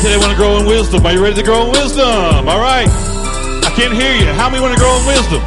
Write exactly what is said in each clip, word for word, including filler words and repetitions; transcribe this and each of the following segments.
many today want to grow in wisdom? Are you ready to grow in wisdom? All right. I can't hear you. How many want to grow in wisdom?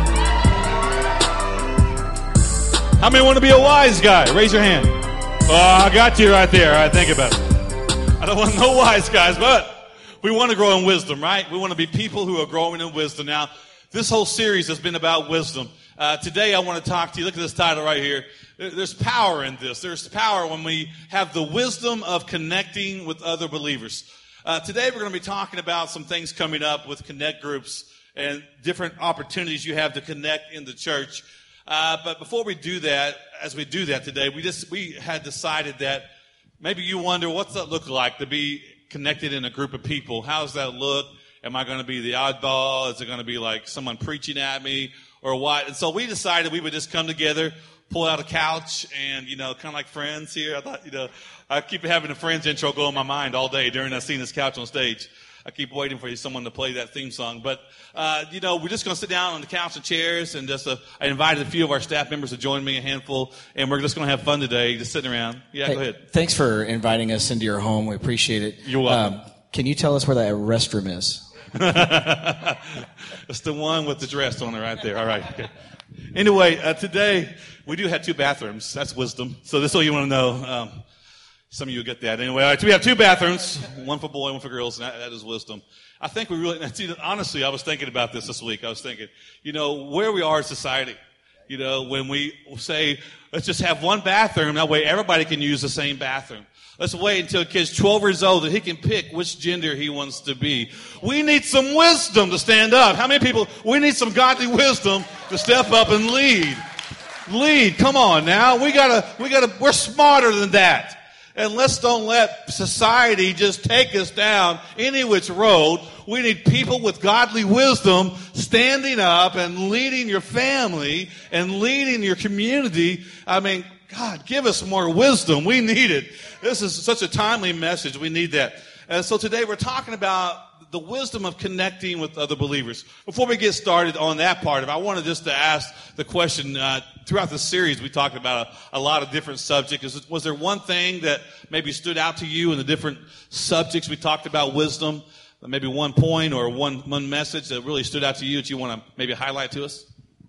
How many want to be a wise guy? Raise your hand. Oh, I got you right there. All right, think about it. I don't want no wise guys, but we want to grow in wisdom, right? We want to be people who are growing in wisdom. Now, this whole series has been about wisdom. Uh, today I want to talk to you. Look at this title right here. There's power in this. There's power when we have the wisdom of connecting with other believers. Uh, today we're going to be talking about some things coming up with connect groups and different opportunities you have to connect in the church. Uh, but before we do that, as we do that today, we just, we had decided that maybe you wonder, what's that look like to be connected in a group of people? How does that look? Am I going to be the oddball? Is it going to be like someone preaching at me or what? And so we decided we would just come together, pull out a couch and, you know, kind of like Friends here. I thought, you know, I keep having the Friends intro go in my mind all day during us seeing this couch on stage. I keep waiting for someone to play that theme song. But, uh, you know, we're just going to sit down on the couch and chairs. And just uh, I invited a few of our staff members to join me, a handful. And we're just going to have fun today, just sitting around. Yeah, hey, go ahead. Thanks for inviting us into your home. We appreciate it. You're welcome. Um, can you tell us where that restroom is? It's the one with the dress on it right there. All right. Okay. Anyway, uh, today we do have two bathrooms. That's wisdom. So this is all you want to know. Um, Some of you will get that. Anyway, all right, so we have two bathrooms, one for boys, one for girls, and that, that is wisdom. I think we really, honestly, I was thinking about this this week. I was thinking, you know, where we are in society, you know, when we say, let's just have one bathroom, that way everybody can use the same bathroom. Let's wait until a kid's twelve years old and he can pick which gender he wants to be. We need some wisdom to stand up. How many people, we need some godly wisdom to step up and lead. Lead, come on now. We gotta, we gotta, we're smarter than that. And let's don't let society just take us down any which road. We need people with godly wisdom standing up and leading your family and leading your community. I mean, God, give us more wisdom. We need it. This is such a timely message. We need that. And so today we're talking about the wisdom of connecting with other believers. Before we get started on that part of it, I wanted just to ask the question, uh, throughout the series we talked about a, a lot of different subjects. Was there one thing that maybe stood out to you in the different subjects we talked about wisdom? Maybe one point or one, one message that really stood out to you that you want to maybe highlight to us?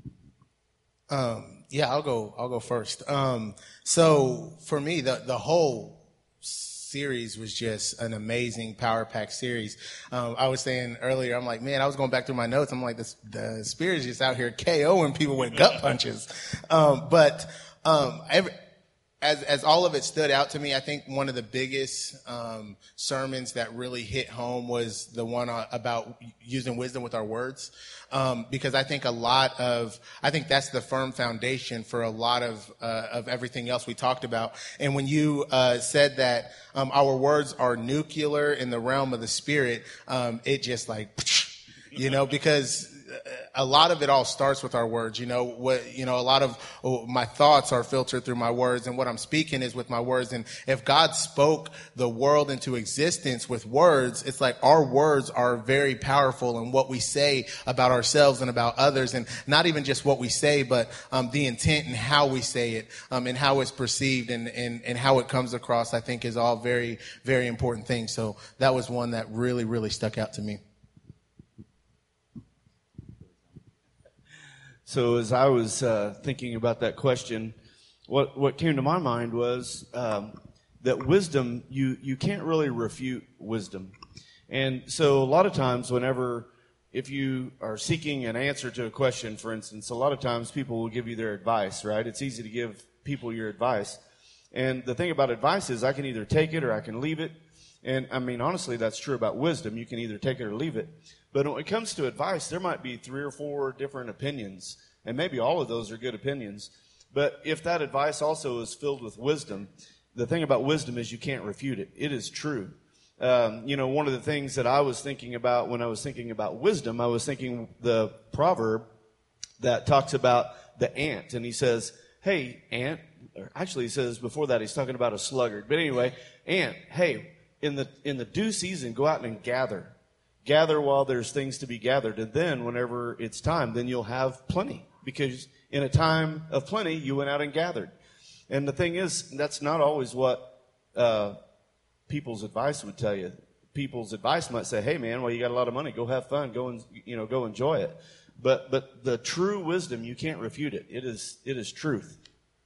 Um, yeah, I'll go, I'll go first. Um, so for me, the, the whole series was just an amazing power-packed series. Um, I was saying earlier, I'm like, man, I was going back through my notes. I'm like, the, the Spirit is just out here KOing people with gut punches. Um, but um, every, as as all of it stood out to me, I think one of the biggest um, sermons that really hit home was the one uh, about using wisdom with our words. Um, because I think a lot of, I think that's the firm foundation for a lot of, uh, of everything else we talked about. And when you, uh, said that, um, our words are nuclear in the realm of the Spirit, um, it just like, you know, because a lot of it all starts with our words. You know, what, you know, a lot of oh, my thoughts are filtered through my words, and what I'm speaking is with my words. And if God spoke the world into existence with words, it's like our words are very powerful in what we say about ourselves and about others, and not even just what we say, but um, the intent and how we say it, um, and how it's perceived and, and, and how it comes across, I think is all very, very important things. So that was one that really, really stuck out to me. So as I was uh, thinking about that question, what what came to my mind was um, that wisdom, you, you can't really refute wisdom. And so a lot of times whenever, if you are seeking an answer to a question, for instance, a lot of times people will give you their advice, right? It's easy to give people your advice. And the thing about advice is I can either take it or I can leave it. And I mean, honestly, that's true about wisdom. You can either take it or leave it. But when it comes to advice, there might be three or four different opinions, and maybe all of those are good opinions. But if that advice also is filled with wisdom, the thing about wisdom is you can't refute it. It is true. Um, you know, one of the things that I was thinking about when I was thinking about wisdom, I was thinking the proverb that talks about the ant, and he says, hey, ant, or actually he says before that he's talking about a sluggard. But anyway, ant, hey, in the in the due season, go out and gather. Gather while there's things to be gathered. And then whenever it's time, then you'll have plenty. Because in a time of plenty, you went out and gathered. And the thing is, that's not always what uh, people's advice would tell you. people's advice might say, hey, man, well, you got a lot of money. Go have fun. Go and, you know, go enjoy it. But but the true wisdom, you can't refute it. It is it is truth.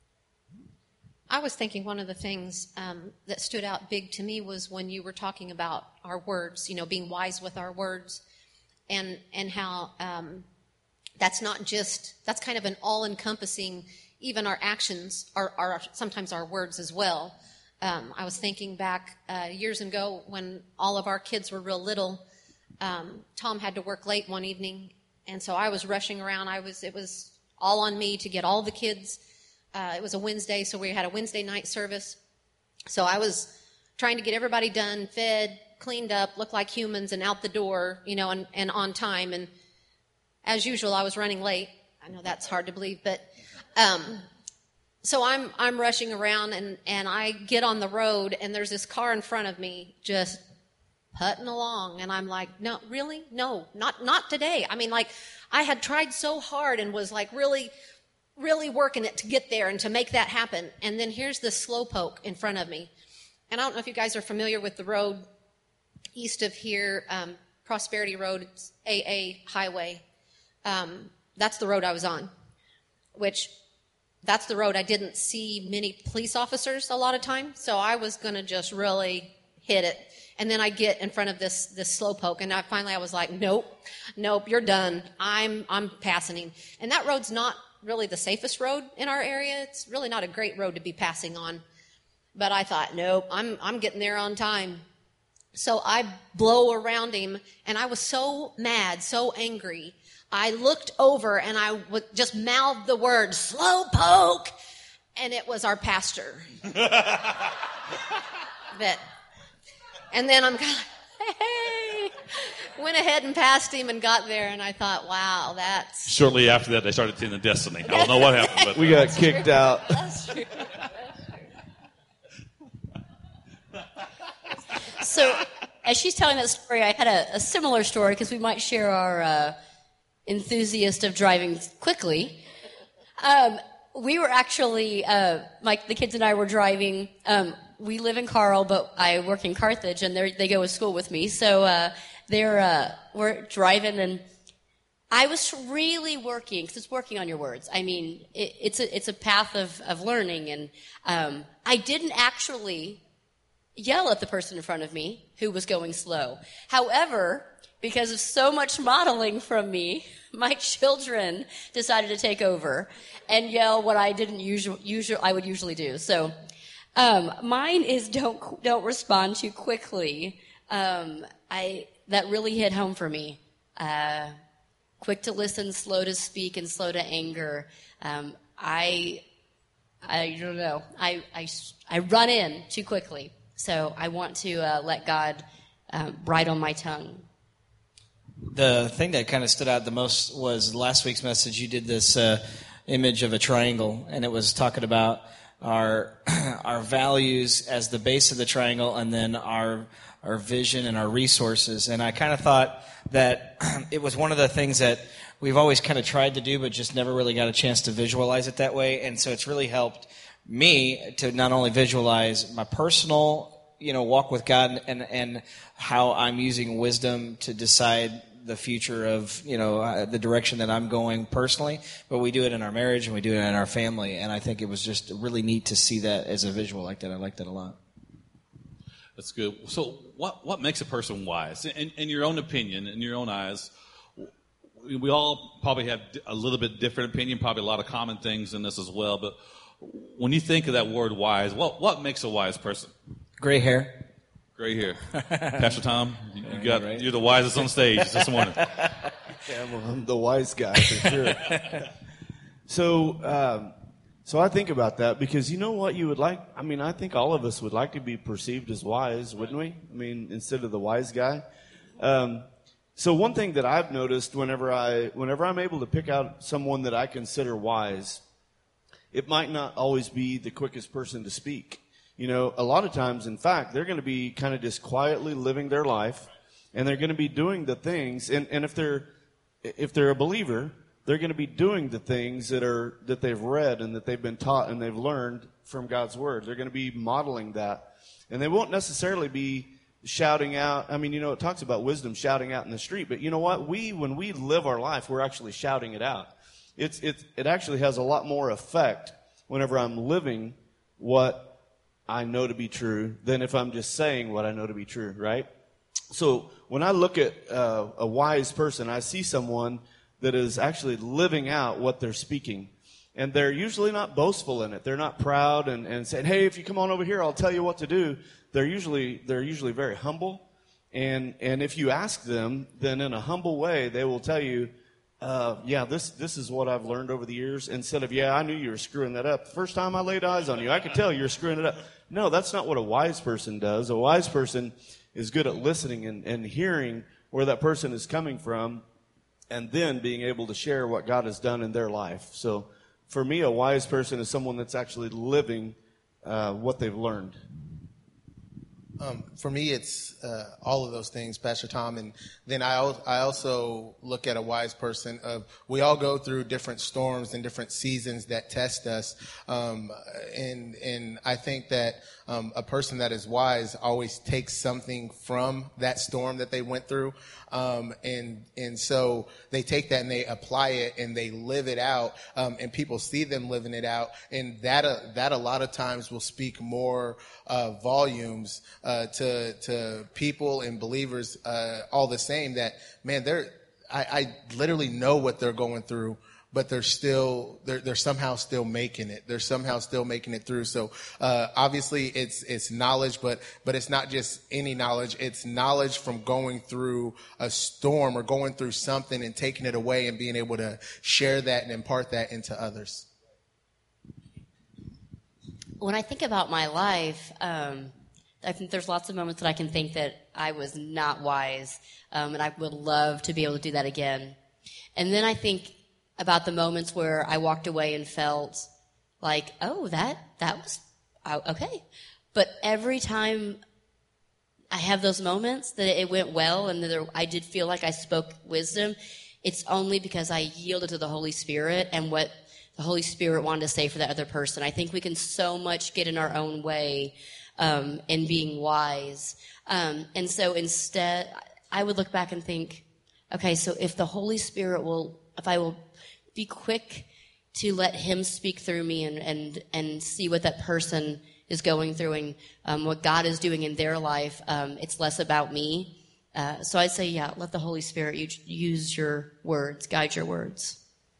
I was thinking one of the things um, that stood out big to me was when you were talking about our words, you know, being wise with our words, and and how um, that's not just, that's kind of an all-encompassing, even our actions are, are sometimes our words as well. Um, I was thinking back uh, years ago when all of our kids were real little. Um, Tom had to work late one evening, and so I was rushing around. I was it was all on me to get all the kids. Uh, it was a Wednesday, so we had a Wednesday night service. So I was trying to get everybody done, fed, cleaned up, looked like humans, and out the door, you know, and, and on time. And as usual, I was running late. I know that's hard to believe, but um, so I'm I'm rushing around, and, and I get on the road, and there's this car in front of me just putting along, and I'm like, no, really? No, not not today. I mean, like, I had tried so hard and was like really... really working it to get there and to make that happen. And then here's this slowpoke in front of me. And I don't know if you guys are familiar with the road east of here, um, Prosperity Road, it's A A Highway. Um, that's the road I was on, which that's the road I didn't see many police officers a lot of time. So I was going to just really hit it. And then I get in front of this this slowpoke, and I finally I was like, nope, nope, you're done. I'm I'm passing. And that road's not really the safest road in our area. It's really not a great road to be passing on. But I thought, nope, I'm I'm getting there on time. So I blow around him, and I was so mad, so angry. I looked over, and I would just mouthed the word, slowpoke, and it was our pastor. That, and then I'm kind of, hey, went ahead and passed him and got there, and I thought, wow, that's... Shortly after that, they started attending Destiny. I don't know what happened, but... We got kicked out. That's true. So, as she's telling that story, I had a, a similar story, because we might share our uh, enthusiast of driving quickly. Um, we were actually, uh, like the kids and I were driving. Um, we live in Carl, but I work in Carthage, and they go to school with me. So uh, they're uh, we're driving, and I was really working, because it's working on your words. I mean, it, it's a it's a path of of learning, and um, I didn't actually yell at the person in front of me who was going slow. However, because of so much modeling from me, my children decided to take over and yell what I didn't usually usually I would usually do. So um, mine is don't don't respond too quickly. Um, I that really hit home for me. Uh, quick to listen, slow to speak, and slow to anger. Um, I I don't know. I, I I run in too quickly. So I want to uh, let God uh, bridle my tongue. The thing that kind of stood out the most was last week's message. You did this uh, image of a triangle, and it was talking about our our values as the base of the triangle, and then our our vision and our resources. And I kind of thought that it was one of the things that we've always kind of tried to do, but just never really got a chance to visualize it that way. And so it's really helped me to not only visualize my personal, you know, walk with God, and and how I'm using wisdom to decide the future of, you know, uh, the direction that I'm going personally, but we do it in our marriage and we do it in our family. And I think it was just really neat to see that as a visual like that. I like that a lot. That's good. So what what makes a person wise? In, in your own opinion, in your own eyes, we all probably have a little bit different opinion, probably a lot of common things in this as well, but when you think of that word wise, what what makes a wise person? Gray hair. Gray hair. Pastor Tom, you, you got right. you're the wisest on stage this morning. Yeah, well, I'm the wise guy for sure. so, um, so I think about that because you know what you would like. I mean, I think all of us would like to be perceived as wise, wouldn't we? I mean, instead of the wise guy. Um, so one thing that I've noticed whenever I whenever I'm able to pick out someone that I consider wise, it might not always be the quickest person to speak. You know, a lot of times, in fact, they're going to be kind of just quietly living their life, and they're going to be doing the things. And, and if they're if they're a believer, they're going to be doing the things that are that they've read and that they've been taught and they've learned from God's Word. They're going to be modeling that, and they won't necessarily be shouting out. I mean, you know, it talks about wisdom shouting out in the street, but you know what? We, when we live our life, we're actually shouting it out. It's, it's, it actually has a lot more effect whenever I'm living what I know to be true than if I'm just saying what I know to be true, right? So when I look at uh, a wise person, I see someone that is actually living out what they're speaking. And they're usually not boastful in it. They're not proud and, and saying, hey, if you come on over here, I'll tell you what to do. They're usually, they're usually very humble. And, and if you ask them, then in a humble way, they will tell you, uh, yeah, this, this is what I've learned over the years. Instead of, yeah, I knew you were screwing that up. First time I laid eyes on you, I could tell you were screwing it up. No, that's not what a wise person does. A wise person is good at listening and, and hearing where that person is coming from and then being able to share what God has done in their life. So for me, a wise person is someone that's actually living uh, what they've learned. Um, for me, it's uh, all of those things, Pastor Tom. And then I, al- I also look at a wise person of, we all go through different storms and different seasons that test us. Um, and, and I think that um, a person that is wise always takes something from that storm that they went through. Um, and, and so they take that and they apply it and they live it out. Um, and people see them living it out. And that, uh, that a lot of times will speak more, uh, volumes, uh, to, to people and believers, uh, all the same that, man, they're, I, I literally know what they're going through, but they're still, they're, they're somehow still making it. They're somehow still making it through. So, uh, obviously it's, it's knowledge, but, but it's not just any knowledge. It's knowledge from going through a storm or going through something and taking it away and being able to share that and impart that into others. When I think about my life, um, I think there's lots of moments that I can think that I was not wise, um, and I would love to be able to do that again. And then I think about the moments where I walked away and felt like, oh, that that was okay. But every time I have those moments that it went well and that I did feel like I spoke wisdom, it's only because I yielded to the Holy Spirit and what the Holy Spirit wanted to say for that other person. I think we can so much get in our own way um, in being wise. Um, and so instead, I would look back and think, okay, so if the Holy Spirit will, if I will be quick to let him speak through me and, and, and see what that person is going through and um, what God is doing in their life, um, it's less about me. Uh, so I'd say, yeah, let the Holy Spirit use your words, guide your words.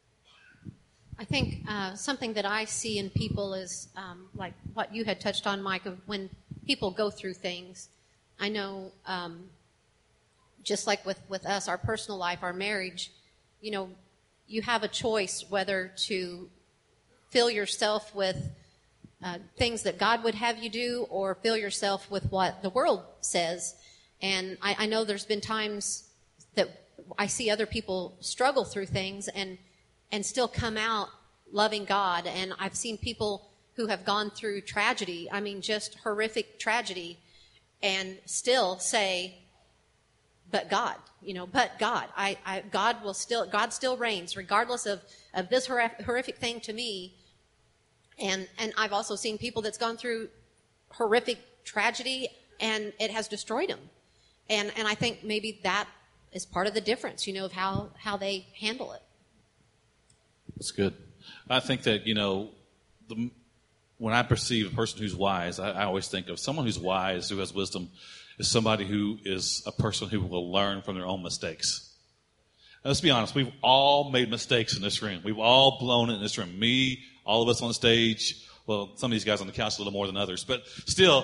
I think uh, something that I see in people is um, like what you had touched on, Mike, of when people go through things. I know um, just like with, with us, our personal life, our marriage, you know, you have a choice whether to fill yourself with uh, things that God would have you do or fill yourself with what the world says. And I, I know there's been times that I see other people struggle through things and and still come out loving God. And I've seen people who have gone through tragedy, I mean, just horrific tragedy, and still say, but God, you know, but God, I, I God will still, God still reigns regardless of, of this horrific thing to me. And, and I've also seen people that's gone through horrific tragedy and it has destroyed them. And, and I think maybe that is part of the difference, you know, of how, how they handle it. That's good. I think that, you know, the, when I perceive a person who's wise, I, I always think of someone who's wise, who has wisdom, is somebody who is a person who will learn from their own mistakes. Now, let's be honest. We've all made mistakes in this room. We've all blown it in this room. Me, all of us on stage. Well, some of these guys on the couch a little more than others, but still.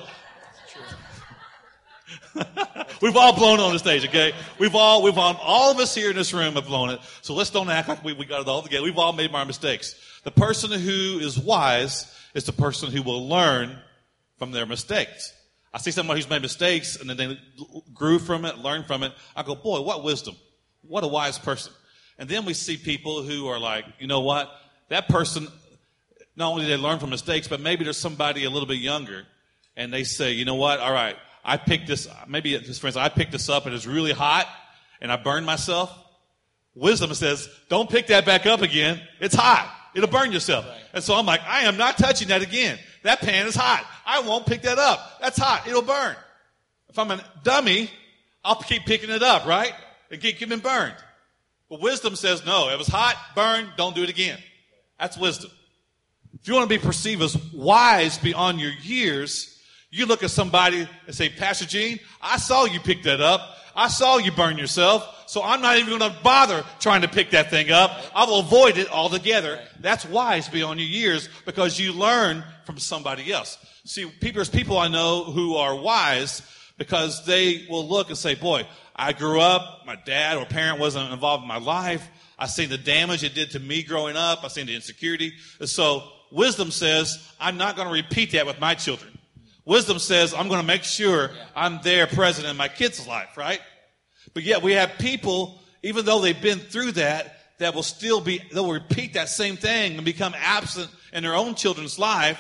We've all blown it on the stage, okay? We've all, we've all, all of us here in this room have blown it. So let's don't act like we, we got it all together. We've all made our mistakes. The person who is wise is the person who will learn from their mistakes. I see somebody who's made mistakes and then they grew from it, learned from it. I go, boy, what wisdom. What a wise person. And then we see people who are like, you know what? That person, not only did they learn from mistakes, but maybe there's somebody a little bit younger and they say, you know what? All right. I picked this, maybe just for instance, I picked this up and it's really hot and I burned myself. Wisdom says, don't pick that back up again. It's hot. It'll burn yourself. Right. And so I'm like, I am not touching that again. That pan is hot. I won't pick that up. That's hot. It'll burn. If I'm a dummy, I'll keep picking it up, right? And keep getting burned. But wisdom says, no, it was hot, burned, don't do it again. That's wisdom. If you want to be perceived as wise beyond your years, you look at somebody and say, Pastor Gene, I saw you pick that up. I saw you burn yourself, so I'm not even going to bother trying to pick that thing up. I will avoid it altogether. That's wise beyond your years because you learn from somebody else. See, people, there's people I know who are wise because they will look and say, boy, I grew up, my dad or parent wasn't involved in my life. I seen the damage it did to me growing up. I seen the insecurity. And so wisdom says, I'm not going to repeat that with my children. Wisdom says, I'm going to make sure I'm there present in my kids' life, right? But yet we have people, even though they've been through that, that will still be, they'll repeat that same thing and become absent in their own children's life.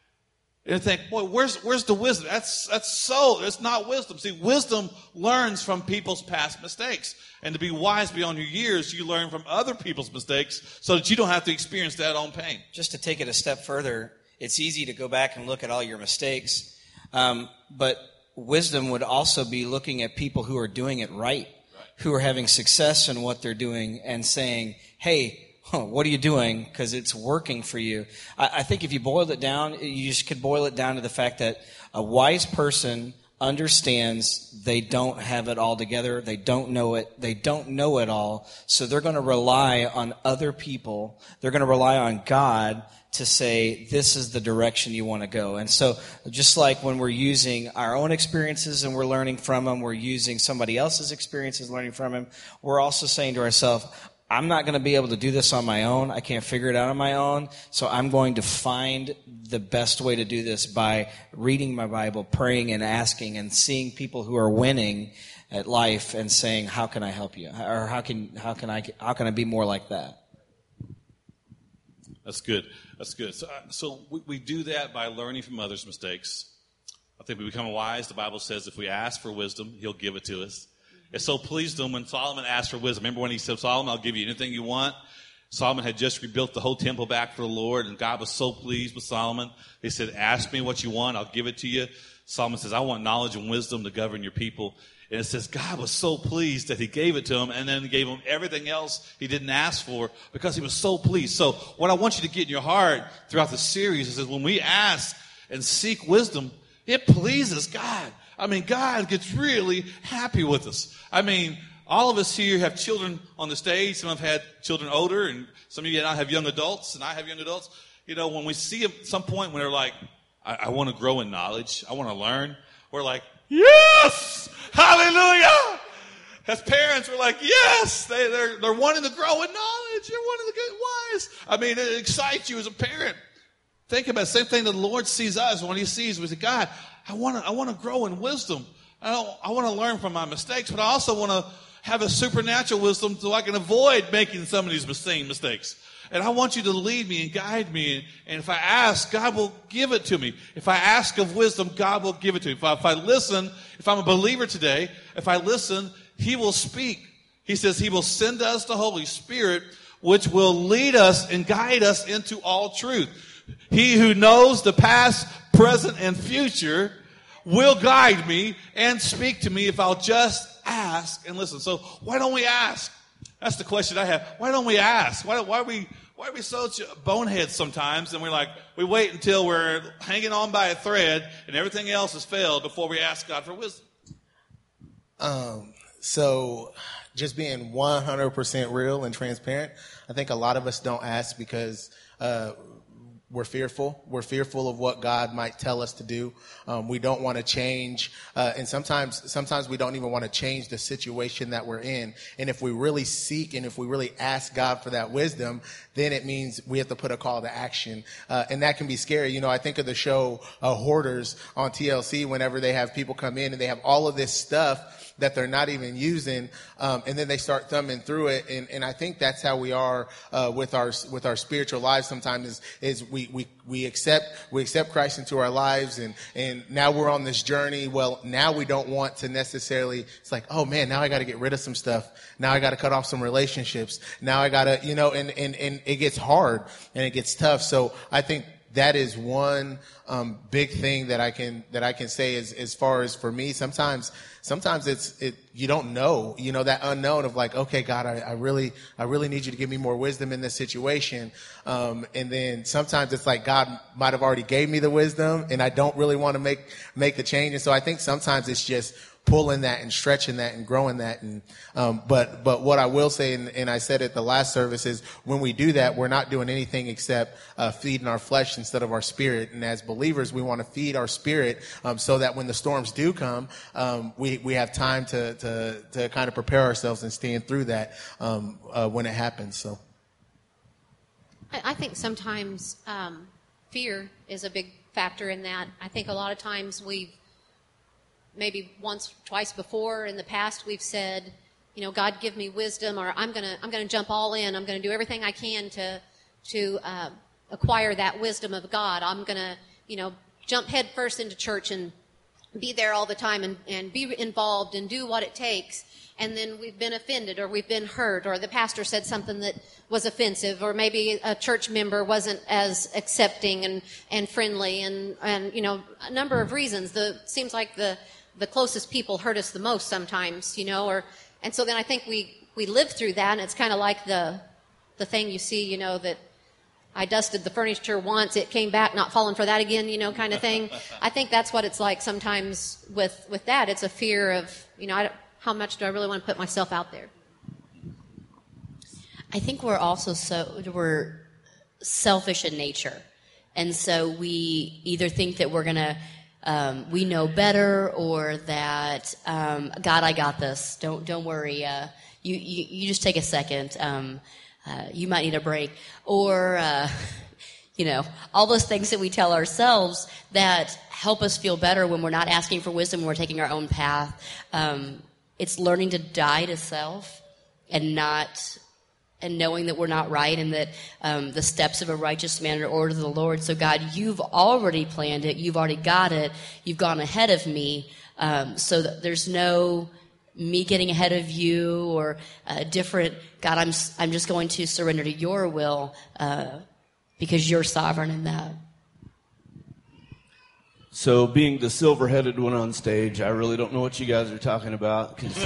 And think, boy, where's, where's the wisdom? That's, that's so, it's not wisdom. See, wisdom learns from people's past mistakes. And to be wise beyond your years, you learn from other people's mistakes so that you don't have to experience that own pain. Just to take it a step further, it's easy to go back and look at all your mistakes. Um, but wisdom would also be looking at people who are doing it right, right, who are having success in what they're doing and saying, hey, huh, what are you doing? Because it's working for you. I, I think if you boil it down, you just could boil it down to the fact that a wise person understands they don't have it all together. They don't know it. They don't know it all. So they're going to rely on other people. They're going to rely on God to say, this is the direction you want to go. And so just like when we're using our own experiences and we're learning from them, we're using somebody else's experiences, learning from them, we're also saying to ourselves, I'm not going to be able to do this on my own. I can't figure it out on my own. So I'm going to find the best way to do this by reading my Bible, praying and asking and seeing people who are winning at life and saying, how can I help you? Or how can, how can I, how can I be more like that? That's good. That's good. So, uh, so we, we do that by learning from others' mistakes. I think we become wise. The Bible says if we ask for wisdom, he'll give it to us. It so pleased him when Solomon asked for wisdom. Remember when he said, Solomon, I'll give you anything you want? Solomon had just rebuilt the whole temple back for the Lord, and God was so pleased with Solomon. He said, ask me what you want, I'll give it to you. Solomon says, I want knowledge and wisdom to govern your people. And it says God was so pleased that he gave it to him, and then he gave him everything else he didn't ask for because he was so pleased. So what I want you to get in your heart throughout the series is that when we ask and seek wisdom, it pleases God. I mean, God gets really happy with us. I mean, all of us here have children on the stage. Some have had children older, and some of you now have young adults, and I have young adults. You know, when we see them at some point when they're like, I, I want to grow in knowledge, I want to learn, we're like, yes! Hallelujah! As parents, we're like, yes! They, they're, they're wanting to grow in knowledge. You're wanting to get wise. I mean, it excites you as a parent. Think about the same thing that the Lord sees us when he sees, we say, God, I want to I want to grow in wisdom. I don't, I want to learn from my mistakes, but I also want to have a supernatural wisdom so I can avoid making some of these same mistakes. And I want you to lead me and guide me. And if I ask, God will give it to me. If I ask of wisdom, God will give it to me. If I, if I listen, if I'm a believer today, if I listen, he will speak. He says he will send us the Holy Spirit, which will lead us and guide us into all truth. He who knows the past, present, and future will guide me and speak to me if I'll just ask and listen. So why don't we ask? That's the question I have. Why don't we ask? Why, why are we why are we so boneheads sometimes? And we're like, we wait until we're hanging on by a thread and everything else has failed before we ask God for wisdom. Um, so just being one hundred percent real and transparent, I think a lot of us don't ask because uh, we're fearful. We're fearful of what God might tell us to do. Um, we don't want to change. Uh, and sometimes, sometimes we don't even want to change the situation that we're in. And if we really seek and if we really ask God for that wisdom, then it means we have to put a call to action. Uh, and that can be scary. You know, I think of the show uh, Hoarders on T L C whenever they have people come in and they have all of this stuff that they're not even using, um, and then they start thumbing through it, and, and I think that's how we are uh, with our with our spiritual lives. Sometimes is is we we we accept we accept Christ into our lives, and and now we're on this journey. Well, now we don't want to necessarily. It's like, oh man, now I got to get rid of some stuff. Now I got to cut off some relationships. Now I got to, you know, and and and it gets hard and it gets tough. So I think that is one um, big thing that I can that I can say is as far as for me. Sometimes sometimes it's it you don't know, you know, that unknown of like, okay, God, I, I really I really need you to give me more wisdom in this situation. Um, and then sometimes it's like God might have already gave me the wisdom, and I don't really want to make make the change. And so I think sometimes it's just pulling that and stretching that and growing that. And um, but but what I will say, and, and I said at the last service, is when we do that, we're not doing anything except uh, feeding our flesh instead of our spirit. And as believers, we want to feed our spirit um, so that when the storms do come, um, we we have time to to to kind of prepare ourselves and stand through that um, uh, when it happens. So I, I think sometimes um, fear is a big factor in that. I think a lot of times we've maybe once, twice before in the past, we've said, you know, God, give me wisdom, or I'm gonna, I'm gonna jump all in. I'm gonna do everything I can to, to uh, acquire that wisdom of God. I'm gonna, you know, jump head first into church and be there all the time and, and be involved and do what it takes. And then we've been offended, or we've been hurt, or the pastor said something that was offensive, or maybe a church member wasn't as accepting and, and friendly, and, and, you know, a number of reasons. The, seems like the, the closest people hurt us the most sometimes, you know, or, and so then I think we, we live through that, and it's kind of like the, the thing you see, you know, that I dusted the furniture once, it came back, not falling for that again, you know, kind of thing. I think that's what it's like sometimes with, with that. It's a fear of, you know, I don't, how much do I really want to put myself out there? I think we're also so, we're selfish in nature. And so we either think that we're going to, Um, we know better, or that um, God, I got this. Don't don't worry. Uh, you, you you just take a second. Um, uh, you might need a break, or uh, you know, all those things that we tell ourselves that help us feel better when we're not asking for wisdom, when we're taking our own path. Um, it's learning to die to self, and not. And knowing that we're not right, and that um, the steps of a righteous man are ordered of the Lord. So, God, you've already planned it. You've already got it. You've gone ahead of me. Um, so that there's no me getting ahead of you, or uh, different. God, I'm I'm just going to surrender to your will uh, because you're sovereign in that. So, being the silver-headed one on stage, I really don't know what you guys are talking about. 'Cause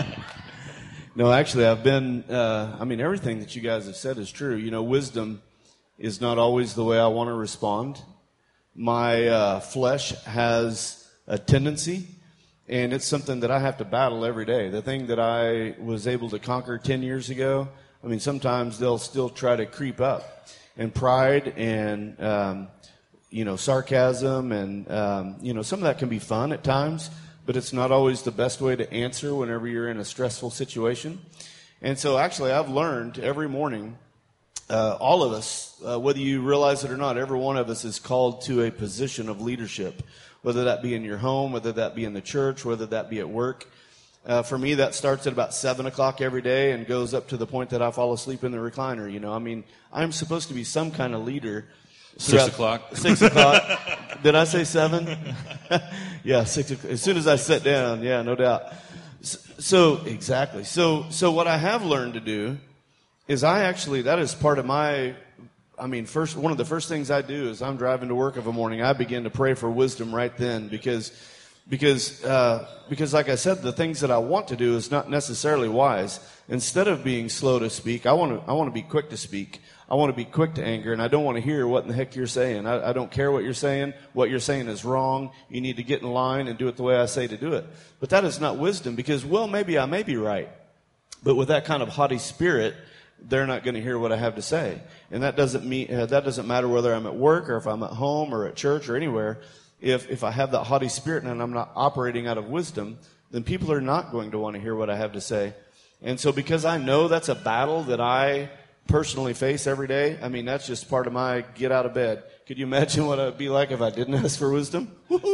No, actually, I've been, uh, I mean, everything that you guys have said is true. You know, wisdom is not always the way I want to respond. My uh, flesh has a tendency, and it's something that I have to battle every day. The thing that I was able to conquer ten years ago, I mean, sometimes they'll still try to creep up. And pride and, um, you know, sarcasm and, um, you know, some of that can be fun at times, but it's not always the best way to answer whenever you're in a stressful situation. And so actually I've learned every morning, uh, all of us, uh, whether you realize it or not, every one of us is called to a position of leadership, whether that be in your home, whether that be in the church, whether that be at work. Uh, for me, that starts at about seven o'clock every day and goes up to the point that I fall asleep in the recliner. You know, I mean, I'm supposed to be some kind of leader. Six o'clock. Six o'clock. Did I say seven? Yeah, six o'clock. As soon as I sit down, yeah, no doubt. So, exactly. So, so what I have learned to do is I actually, that is part of my, I mean, first, one of the first things I do is I'm driving to work of a morning, I begin to pray for wisdom right then, because, because, uh, because like I said, the things that I want to do is not necessarily wise. Instead of being slow to speak, I want to, I want to be quick to speak. I want to be quick to anger, and I don't want to hear what in the heck you're saying. I, I don't care what you're saying. What you're saying is wrong. You need to get in line and do it the way I say to do it. But that is not wisdom, because, well, maybe I may be right. But with that kind of haughty spirit, they're not going to hear what I have to say. And that doesn't mean, uh, that doesn't matter whether I'm at work or if I'm at home or at church or anywhere. If, if I have that haughty spirit and I'm not operating out of wisdom, then people are not going to want to hear what I have to say. And so because I know that's a battle that I personally face every day, I mean, that's just part of my get out of bed. Could you imagine what it would be like if I didn't ask for wisdom?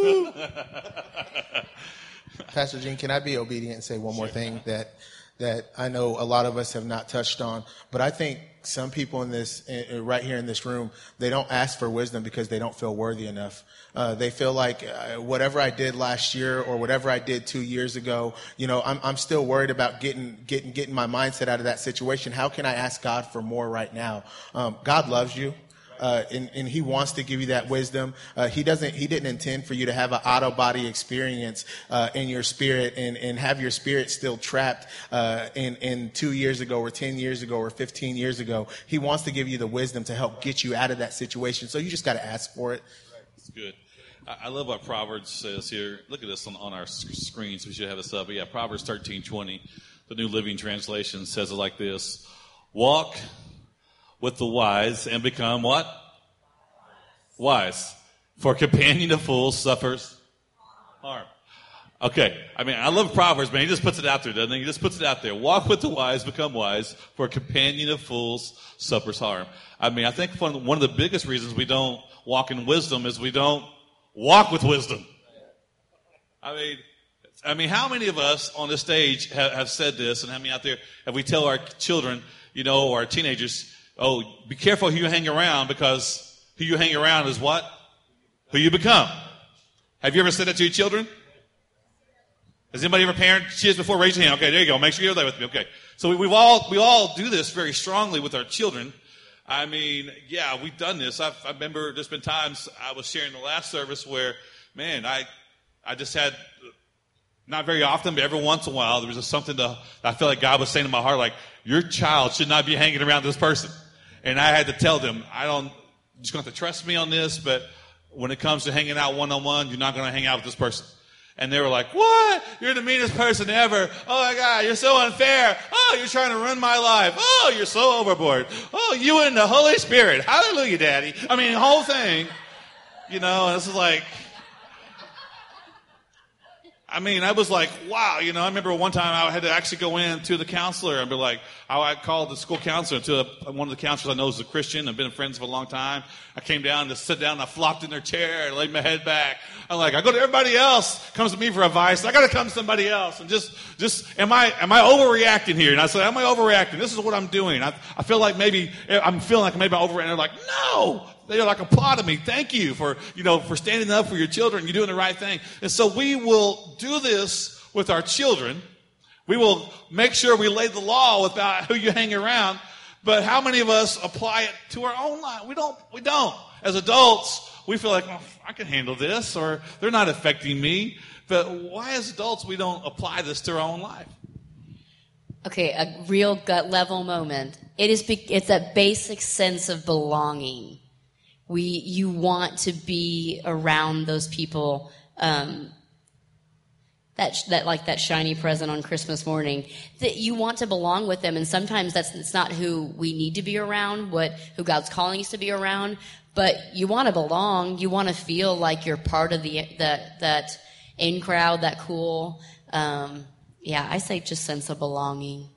Pastor Gene, can I be obedient and say one more thing that that I know a lot of us have not touched on? But I think some people in this, right here in this room, they don't ask for wisdom because they don't feel worthy enough. Uh, they feel like uh, whatever I did last year or whatever I did two years ago, you know, I'm, I'm still worried about getting, getting, getting my mindset out of that situation. How can I ask God for more right now? Um, God loves you. uh, and, and he wants to give you that wisdom. Uh, he doesn't, he didn't intend for you to have an out of body experience, uh, in your spirit and, and have your spirit still trapped, uh, in, in two years ago or ten years ago or fifteen years ago. He wants to give you the wisdom to help get you out of that situation. So you just got to ask for it. That's good. I, I love what Proverbs says here. Look at this on, on our sc- screens. We should have this up. But yeah, Proverbs thirteen twenty, the New Living Translation says it like this. Walk with the wise and become what? Wise. For a companion of fools suffers harm. Okay. I mean, I love Proverbs, man. He just puts it out there, doesn't he? He just puts it out there. Walk with the wise, become wise. For a companion of fools suffers harm. I mean, I think one one of the biggest reasons we don't walk in wisdom is we don't walk with wisdom. I mean, I mean, how many of us on this stage have, have said this, and how many out there have we tell our children, you know, or our teenagers, oh, be careful who you hang around, because who you hang around is what? Who you become. Have you ever said that to your children? Has anybody ever parented kids before? Raise your hand. Okay, there you go. Make sure you're there with me. Okay. So we, we've all, we all do this very strongly with our children. I mean, yeah, we've done this. I've, I remember there's been times I was sharing the last service where, man, I, I just had, not very often, but every once in a while, there was just something to, I felt like God was saying to my heart, like, your child should not be hanging around this person. And I had to tell them, I don't, you're just going to have to trust me on this, but when it comes to hanging out one-on-one, you're not going to hang out with this person. And they were like, what? You're the meanest person ever. Oh, my God, you're so unfair. Oh, you're trying to ruin my life. Oh, you're so overboard. Oh, you and the Holy Spirit. Hallelujah, Daddy. I mean, the whole thing, you know, and this is like, I mean, I was like, wow, you know, I remember one time I had to actually go in to the counselor and be like, I called the school counselor to a, one of the counselors I know is a Christian. I've been friends for a long time. I came down to sit down and I flopped in their chair and laid my head back. I'm like, I go to everybody else, comes to me for advice. I got to come to somebody else. And just, just, am I, am I overreacting here? And I said, am I overreacting? This is what I'm doing. I, I feel like maybe, I'm feeling like maybe I'm overreacting. And they're like, no. They're like applauding me. Thank you for, you know, for standing up for your children. You're doing the right thing. And so we will do this with our children. We will make sure we lay the law about who you hang around. But how many of us apply it to our own life? We don't. We don't. As adults, we feel like, oh, I can handle this, or they're not affecting me. But why as adults we don't apply this to our own life? Okay, a real gut level moment. It is. It's that basic sense of belonging. We, you want to be around those people, um, that, that like that shiny present on Christmas morning, that you want to belong with them. And sometimes that's, it's not who we need to be around, what, who God's calling us to be around, but you want to belong. You want to feel like you're part of the, that, that in crowd, that cool, um, yeah, I say just sense of belonging.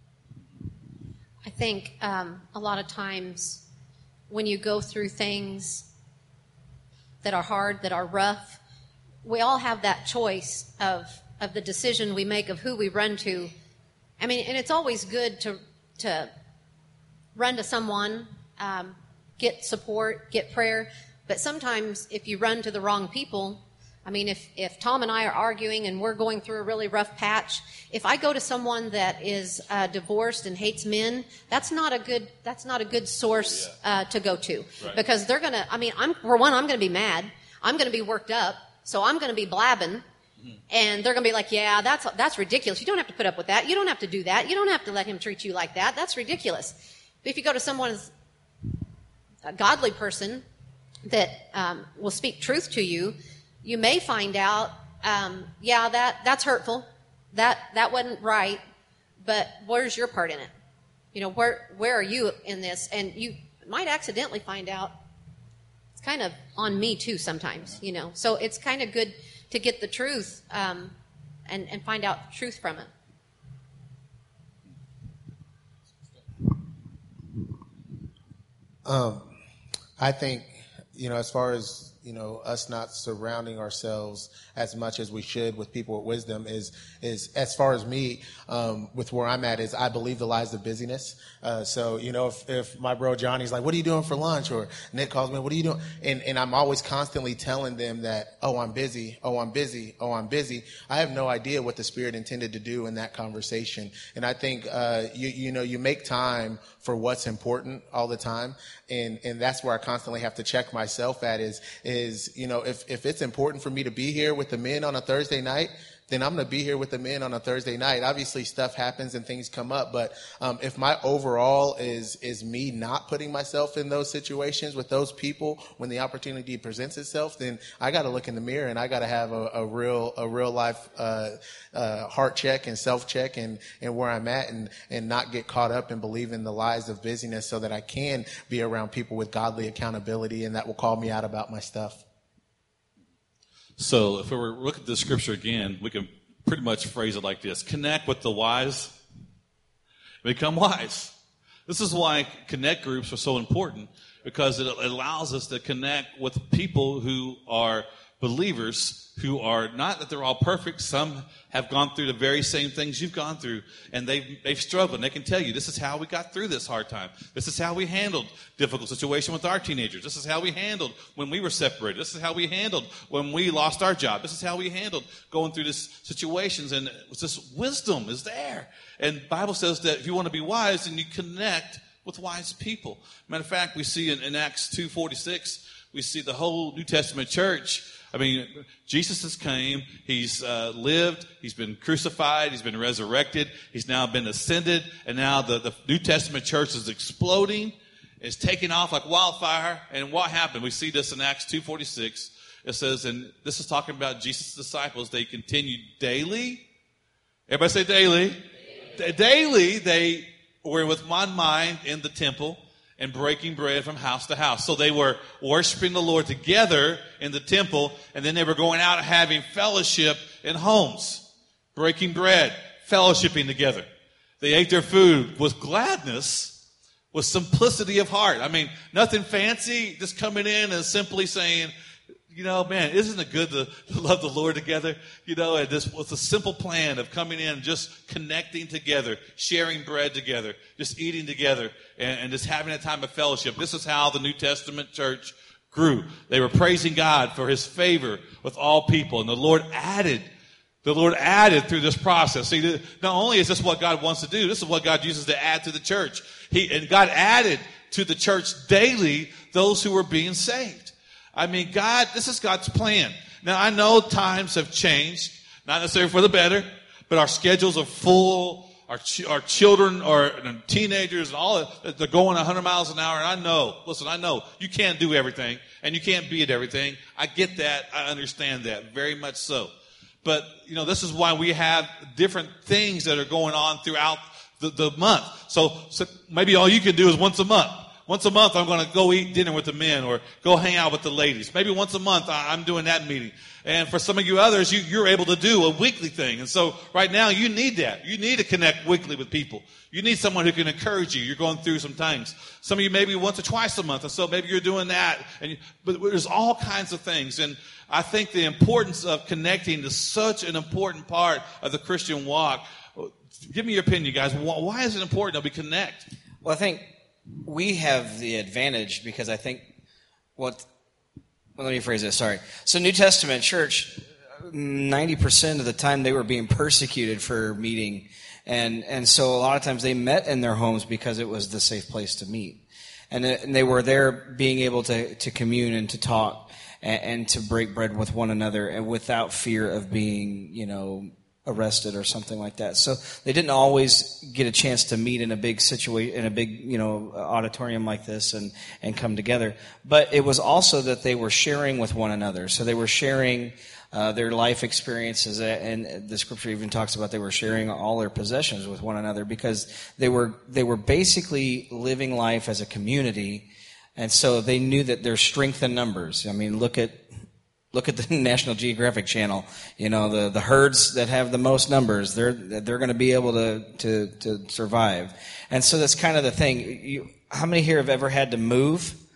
I think, um, a lot of times, when you go through things that are hard, that are rough, we all have that choice of of the decision we make of who we run to. I mean, and it's always good to to run to someone, um, get support, get prayer. But sometimes if you run to the wrong people, I mean, if, if Tom and I are arguing and we're going through a really rough patch, if I go to someone that is uh, divorced and hates men, that's not a good that's not a good source uh, to go to, right. Because they're gonna. I mean, I'm for one, I'm gonna be mad. I'm gonna be worked up, so I'm gonna be blabbing, mm-hmm. And they're gonna be like, "Yeah, that's that's ridiculous. You don't have to put up with that. You don't have to do that. You don't have to let him treat you like that. That's ridiculous." But if you go to someone, a godly person that um, will speak truth to you, you may find out, um, yeah, that, that's hurtful. That, that wasn't right. But where's your part in it? You know, where, where are you in this? And you might accidentally find out it's kind of on me too sometimes, you know. So it's kind of good to get the truth, um, and, and find out the truth from it. Um, I think, you know, as far as, you know, us not surrounding ourselves as much as we should with people with wisdom is, is as far as me, um, with where I'm at is I believe the lies of busyness. Uh, so, you know, if, if my bro Johnny's like, what are you doing for lunch? Or Nick calls me, what are you doing? And, and I'm always constantly telling them that, oh, I'm busy. Oh, I'm busy. Oh, I'm busy. I have no idea what the Spirit intended to do in that conversation. And I think, uh, you, you know, you make time for what's important all the time. And, and that's where I constantly have to check myself at is, is, you know, if, if it's important for me to be here with the men on a Thursday night, then I'm going to be here with the men on a Thursday night. Obviously stuff happens and things come up, but um, if my overall is is me not putting myself in those situations with those people when the opportunity presents itself, then I got to look in the mirror and I got to have a, a real a real life uh, uh, heart check and self check and and where I'm at and and not get caught up in believing the lies of busyness, so that I can be around people with godly accountability and that will call me out about my stuff. So if we were to look at this scripture again, we can pretty much phrase it like this. Connect with the wise, become wise. This is why connect groups are so important, because it allows us to connect with people who are believers, who are not that they're all perfect. Some have gone through the very same things you've gone through, and they've, they've struggled. And they can tell you, this is how we got through this hard time. This is how we handled difficult situation with our teenagers. This is how we handled when we were separated. This is how we handled when we lost our job. This is how we handled going through these situations. And this wisdom is there. And the Bible says that if you want to be wise, then you connect with wise people. Matter of fact, we see in, in Acts two forty-six, we see the whole New Testament church. I mean, Jesus has came, he's uh, lived, he's been crucified, he's been resurrected, he's now been ascended, and now the, the New Testament church is exploding, it's taking off like wildfire. And what happened? We see this in Acts two forty-six. It says, and this is talking about Jesus' disciples, they continued daily. Everybody say daily. Daily, daily they were with one mind in the temple, and breaking bread from house to house. So they were worshiping the Lord together in the temple, and then they were going out and having fellowship in homes, breaking bread, fellowshipping together. They ate their food with gladness, with simplicity of heart. I mean, nothing fancy, just coming in and simply saying, you know, man, isn't it good to, to love the Lord together? You know, and this was a simple plan of coming in, just connecting together, sharing bread together, just eating together, and, and just having a time of fellowship. This is how the New Testament church grew. They were praising God for his favor with all people, and the Lord added The Lord added through this process. See, not only is this what God wants to do, this is what God uses to add to the church. He, and God added to the church daily those who were being saved. I mean, God, this is God's plan. Now, I know times have changed, not necessarily for the better, but our schedules are full. Our ch- our children are and teenagers and all that, they're going one hundred miles an hour. And I know, listen, I know you can't do everything and you can't be at everything. I get that. I understand that very much so. But, you know, this is why we have different things that are going on throughout the, the month. So, so maybe all you can do is once a month. Once a month, I'm going to go eat dinner with the men or go hang out with the ladies. Maybe once a month, I'm doing that meeting. And for some of you others, you, you're able to do a weekly thing. And so right now, you need that. You need to connect weekly with people. You need someone who can encourage you. You're going through some things. Some of you maybe once or twice a month. And so maybe you're doing that. And you, but there's all kinds of things. And I think the importance of connecting is such an important part of the Christian walk. Give me your opinion, guys. Why is it important that we connect? Well, I think we have the advantage because I think what, well, let me phrase this, sorry. So New Testament church, ninety percent of the time they were being persecuted for meeting. And, and so a lot of times they met in their homes because it was the safe place to meet. And, and they were there being able to, to commune and to talk and, and to break bread with one another and without fear of being, you know, arrested or something like that. So they didn't always get a chance to meet in a big situation, in a big, you know, auditorium like this and, and come together. But it was also that they were sharing with one another. So they were sharing uh, their life experiences, and the scripture even talks about they were sharing all their possessions with one another because they were they were basically living life as a community. And so they knew that there's strength in numbers. I mean, look at Look at the National Geographic Channel. You know, the, the herds that have the most numbers, they're they're going to be able to, to, to survive. And so that's kind of the thing. You, how many here have ever had to move?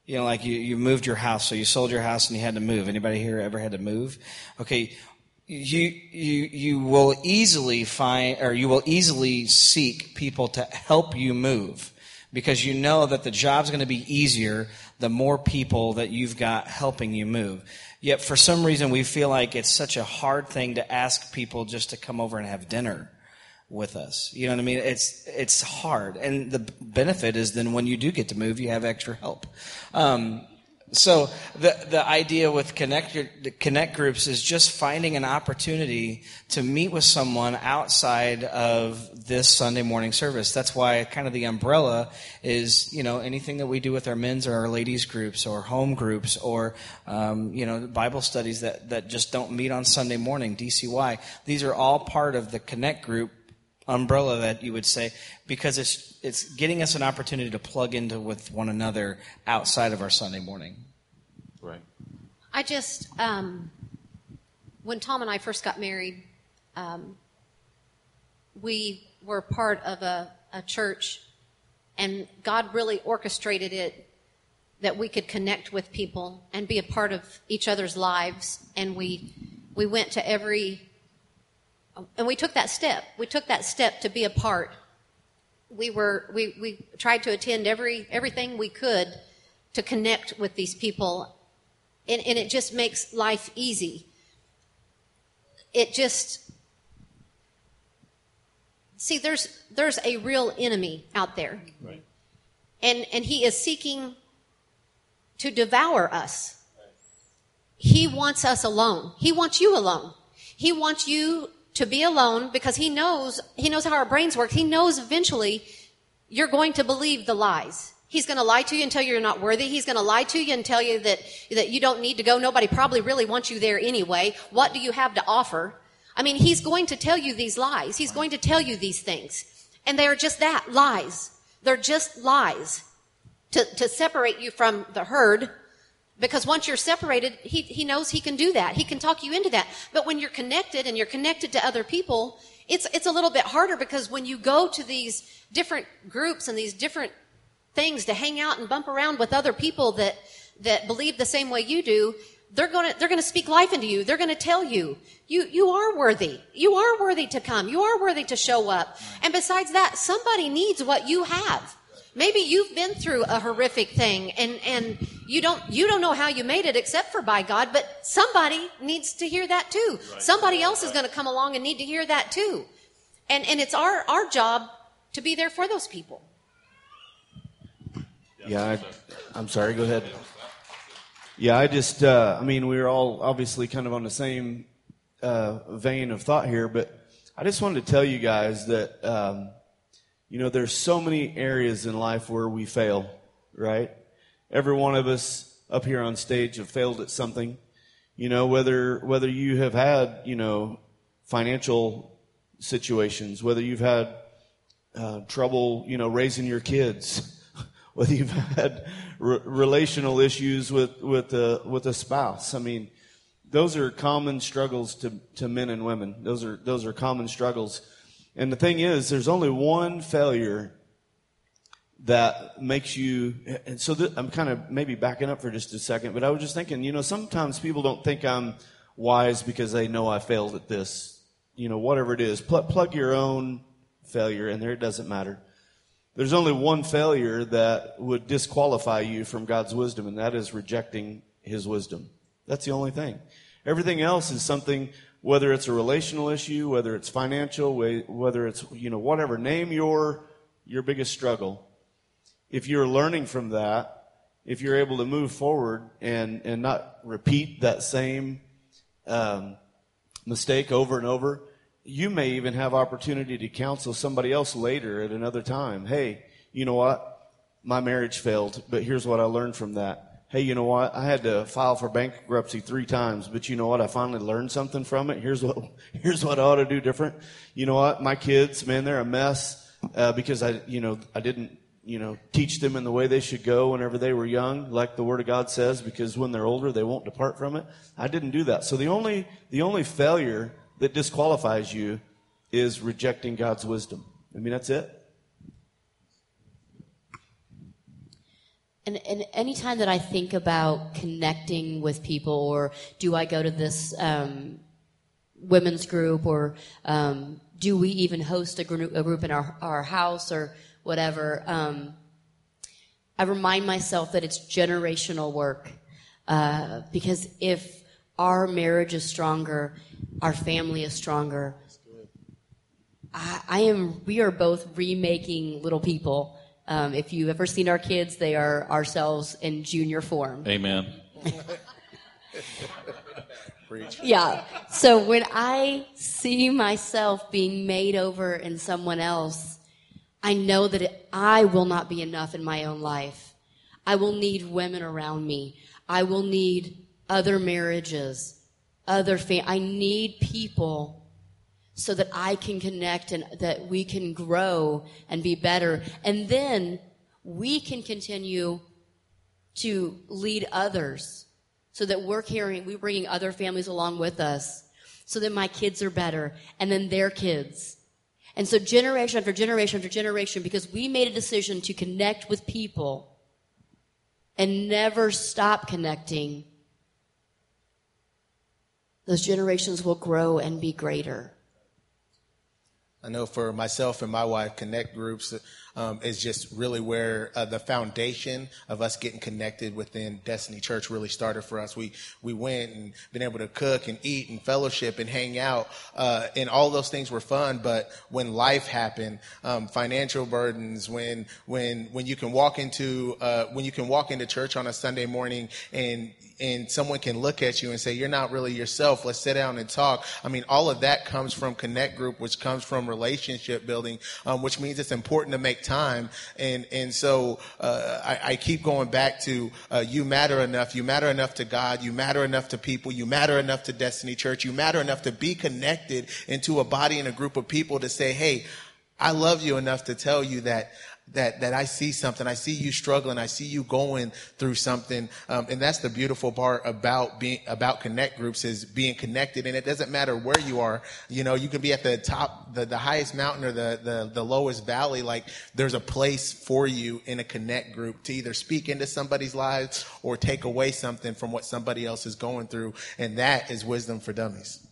You know, like you, you moved your house, so you sold your house and you had to move. Anybody here ever had to move? Okay, you you you will easily find, or you will easily seek people to help you move, because you know that the job's going to be easier the more people that you've got helping you move. Yet for some reason we feel like it's such a hard thing to ask people just to come over and have dinner with us. You know what I mean? It's it's hard. And the benefit is then when you do get to move, you have extra help. Um, so the the idea with connect the connect groups is just finding an opportunity to meet with someone outside of this Sunday morning service. That's why kind of the umbrella is, you know, anything that we do with our men's or our ladies groups or home groups or, um, you know, Bible studies that, that just don't meet on Sunday morning, D C Y. These are all part of the connect group umbrella, that you would say, because it's it's getting us an opportunity to plug into with one another outside of our Sunday morning. Right. I just, um, when Tom and I first got married, um, we were part of a, a church, and God really orchestrated it that we could connect with people and be a part of each other's lives. And we we went to every And we took that step. We took that step to be a part. We were we, we tried to attend every everything we could to connect with these people, and, and it just makes life easy. It just see there's there's a real enemy out there, Right. and and he is seeking to devour us. He wants us alone. He wants you alone. He wants you to be alone, because he knows he knows how our brains work. He knows eventually you're going to believe the lies. He's going to lie to you and tell you you're not worthy. He's going to lie to you and tell you that that you don't need to go. Nobody probably really wants you there anyway. What do you have to offer? I mean, he's going to tell you these lies. He's going to tell you these things. And they are just that, lies. They're just lies to, to separate you from the herd. Because once you're separated, he, he knows he can do that. He can talk you into that. But when you're connected and you're connected to other people, it's it's a little bit harder, because when you go to these different groups and these different things to hang out and bump around with other people that that believe the same way you do, they're gonna they're gonna speak life into you. They're gonna tell you you you are worthy. You are worthy to come. You are worthy to show up. And besides that, somebody needs what you have. Maybe you've been through a horrific thing, and, and you don't you don't know how you made it except for by God, but somebody needs to hear that too. Right. Somebody else is going to come along and need to hear that too. And and it's our, our job to be there for those people. Yeah, I, I'm sorry, go ahead. Yeah, I just, uh, I mean, we were all obviously kind of on the same uh, vein of thought here, but I just wanted to tell you guys that, um, you know, there's so many areas in life where we fail, right? Every one of us up here on stage have failed at something. You know, whether whether you have had, you know, financial situations, whether you've had uh, trouble, you know, raising your kids, whether you've had re- relational issues with with a with a spouse. I mean, those are common struggles to to men and women. Those are those are common struggles. And the thing is, there's only one failure that makes you, and so th- I'm kind of maybe backing up for just a second, but I was just thinking, you know, sometimes people don't think I'm wise because they know I failed at this, you know, whatever it is. Pl- plug your own failure in there, it doesn't matter. There's only one failure that would disqualify you from God's wisdom, and that is rejecting His wisdom. That's the only thing. Everything else is something, whether it's a relational issue, whether it's financial, whether it's, you know, whatever. Name your your biggest struggle. If you're learning from that, if you're able to move forward and, and not repeat that same um, mistake over and over, you may even have opportunity to counsel somebody else later at another time. Hey, you know what? My marriage failed, but here's what I learned from that. Hey, you know what? I had to file for bankruptcy three times, but you know what? I finally learned something from it. Here's what here's what I ought to do different. You know what? My kids, man, they're a mess uh, because I, you know, I didn't, you know, teach them in the way they should go whenever they were young, like the Word of God says, because when they're older, they won't depart from it. I didn't do that. So the only the only failure that disqualifies you is rejecting God's wisdom. I mean, that's it. And, and anytime that I think about connecting with people, or do I go to this um, women's group, or um, do we even host a group, a group in our, our house or whatever, um, I remind myself that it's generational work. Uh, because if our marriage is stronger, our family is stronger. I, I am. We are both remaking little people. Um, if you've ever seen our kids, they are ourselves in junior form. Amen. Yeah. So when I see myself being made over in someone else, I know that it, I will not be enough in my own life. I will need women around me. I will need other marriages, other fam- I need people so that I can connect and that we can grow and be better. And then we can continue to lead others so that we're carrying, we're bringing other families along with us so that my kids are better and then their kids. And so generation after generation after generation, because we made a decision to connect with people and never stop connecting, those generations will grow and be greater. I know for myself and my wife, Connect Groups um, is just really where uh, the foundation of us getting connected within Destiny Church really started for us. We we went and been able to cook and eat and fellowship and hang out, uh, and all those things were fun. But when life happened, um, financial burdens, when when when you can walk into uh, when you can walk into church on a Sunday morning and and someone can look at you and say, you're not really yourself. Let's sit down and talk. I mean, all of that comes from Connect Group, which comes from relationship building, um, which means it's important to make time. And, and so, uh, I, I keep going back to, uh, you matter enough. You matter enough to God. You matter enough to people. You matter enough to Destiny Church. You matter enough to be connected into a body and a group of people to say, hey, I love you enough to tell you that that that I see something. I see you struggling. I see you going through something. Um, and that's the beautiful part about being about Connect Groups, is being connected. And it doesn't matter where you are. You know, you can be at the top, the, the highest mountain or the, the, the lowest valley. Like, there's a place for you in a Connect Group to either speak into somebody's lives or take away something from what somebody else is going through. And that is Wisdom for Dummies.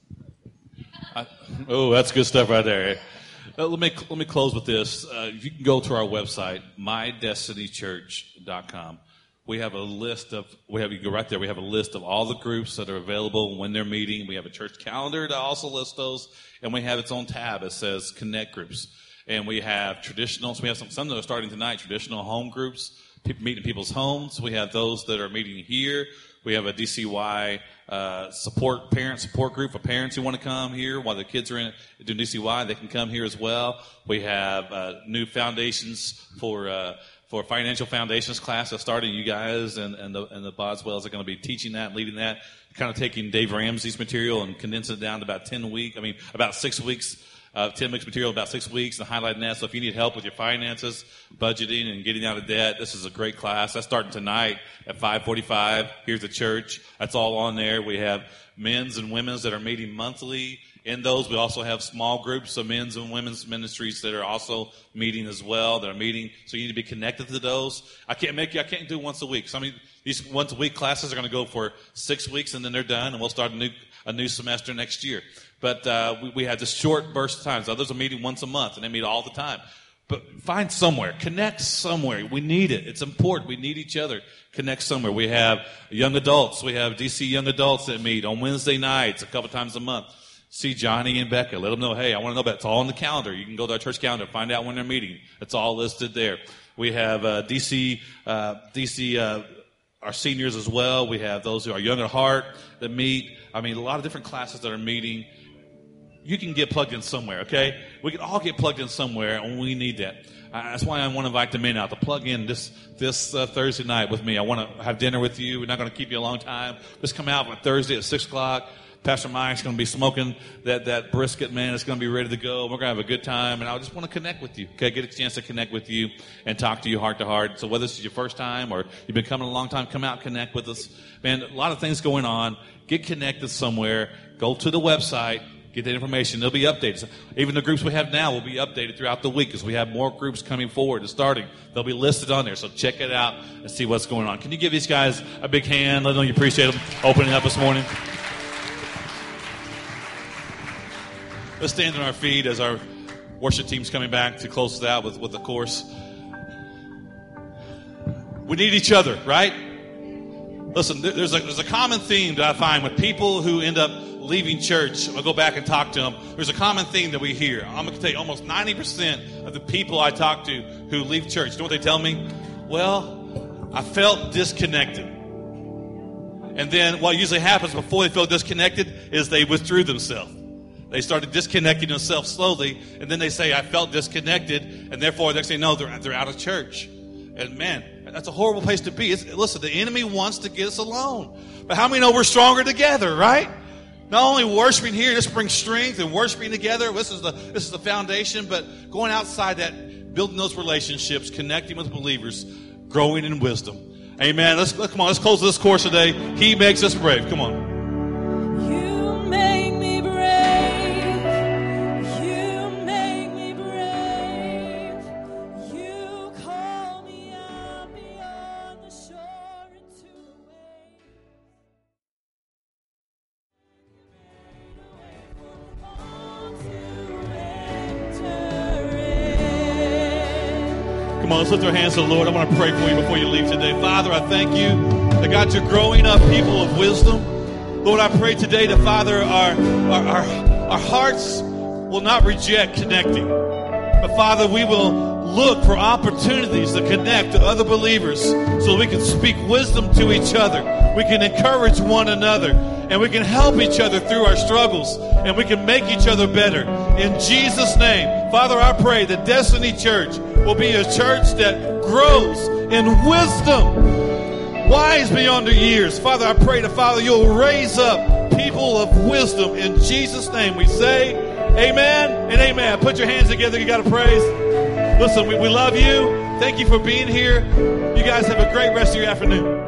I, oh, that's good stuff right there. Uh, let me let me close with this. Uh, you can go to our website, my destiny church dot com. We have a list of we have you go right there. We have a list of all the groups that are available when they're meeting. We have a church calendar to also list those, and we have its own tab that says Connect Groups. And we have traditional. So we have some some that are starting tonight. Traditional home groups, people meeting in people's homes. We have those that are meeting here. We have a D C Y uh, support parent support group for parents who want to come here while the kids are in doing D C Y. They can come here as well. We have uh, new foundations for uh, for financial foundations class that started. You guys and and the and the Boswells are going to be teaching that, and leading that. Kind of taking Dave Ramsey's material and condensing it down to about ten weeks. I mean, about six weeks. Uh, ten weeks material, about six weeks, and highlighting that. So if you need help with your finances, budgeting, and getting out of debt, this is a great class. That's starting tonight at five forty-five. Here's the church. That's all on there. We have men's and women's that are meeting monthly. In those, we also have small groups of men's and women's ministries that are also meeting as well. That are meeting, so you need to be connected to those. I can't make you. I can't do once a week. Some of these once a week classes are going to go for six weeks, and then they're done, and we'll start a new a new semester next year. But uh, we, we have this short burst of times. Others are meeting once a month, and they meet all the time. But find somewhere. Connect somewhere. We need it. It's important. We need each other. Connect somewhere. We have young adults. We have D C young adults that meet on Wednesday nights a couple times a month. See Johnny and Becca. Let them know, hey, I want to know about it. It's all on the calendar. You can go to our church calendar, find out when they're meeting. It's all listed there. We have uh, D C, uh, D C uh, our seniors as well. We have those who are young at heart that meet. I mean, a lot of different classes that are meeting. You can get plugged in somewhere, okay? We can all get plugged in somewhere, and we need that. Uh, that's why I want to invite the men out to plug in this this uh, Thursday night with me. I want to have dinner with you. We're not going to keep you a long time. Just come out on Thursday at six o'clock. Pastor Mike's going to be smoking that, that brisket, man. It's going to be ready to go. We're going to have a good time, and I just want to connect with you, okay? Get a chance to connect with you and talk to you heart to heart. So whether this is your first time or you've been coming a long time, come out, connect with us. Man, a lot of things going on. Get connected somewhere. Go to the website. Get that information. They'll be updated. So even the groups we have now will be updated throughout the week as we have more groups coming forward and starting. They'll be listed on there. So check it out and see what's going on. Can you give these guys a big hand? Let them know you appreciate them opening up this morning. Let's stand on our feet as our worship team's coming back to close it out with, with the chorus. We need each other, right? Listen, there's a, there's a common theme that I find with people who end up leaving church. I'll go back and talk to them. There's a common theme that we hear. I'm going to tell you, almost ninety percent of the people I talk to who leave church, you know what they tell me? Well, I felt disconnected. And then what usually happens before they feel disconnected is they withdrew themselves. They started disconnecting themselves slowly, and then they say, I felt disconnected, and therefore they say, no, they're, they're out of church. And man, that's a horrible place to be. It's, listen, the enemy wants to get us alone. But how many know we're stronger together, right? Not only worshiping here, this brings strength, and worshiping together, this is the this is the foundation, but going outside that, building those relationships, connecting with believers, growing in wisdom. Amen. Let's come on, let's close this course today. He makes us brave. Come on. You make me brave. You make me brave. You call me out beyond the shore into the waves. Come on, let's lift our hands to the Lord. I want to pray for you before you leave today. Father, I thank you that, God, you're growing up people of wisdom. Lord, I pray today that, Father, our, our, our, our hearts will not reject connecting. But, Father, we will look for opportunities to connect to other believers so we can speak wisdom to each other. We can encourage one another. And we can help each other through our struggles. And we can make each other better. In Jesus' name, Father, I pray that Destiny Church will be a church that grows in wisdom, wise beyond their years. Father, I pray that, Father, you'll raise up people of wisdom. In Jesus' name we say amen and amen. Put your hands together. You got to praise. Listen, we, we love you. Thank you for being here. You guys have a great rest of your afternoon.